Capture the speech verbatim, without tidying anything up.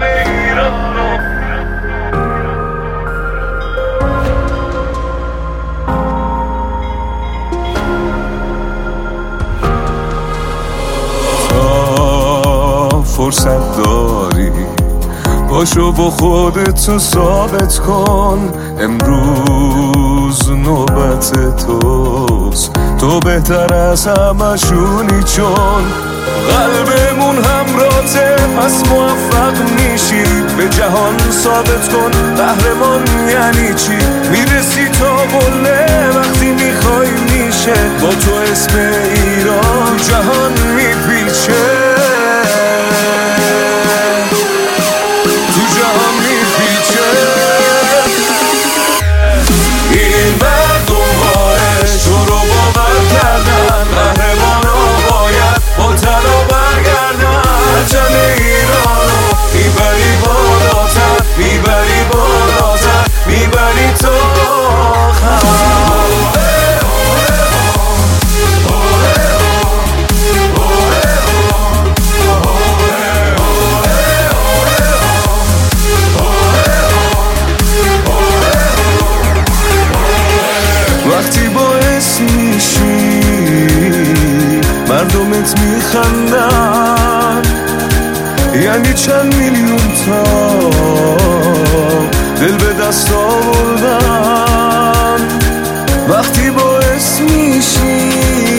پرچم ایرانو. تا فرصت داری پاشو با خودتو ثابت کن، امروز نوبت توست، تو بهتر از همشونی چون قلبمون همراته، پس موفق میشی. به جهان ثابت کن قهرمان یعنی چی، میرسی تا قله وقتی میخوای میشه. با تو اسم ایران جهان میپیچه، این مردم باعث تو رو باور کردن، قهرمانا باید با طلا برگردن. پرچم ایرانو میبری بالاتر، میبری بالاتر، میبری تا آخر. وقتی باعث میشی مردمت میخندن، یعنی چند میلیون تا دل به دست آوردن. وقتی باعث میشی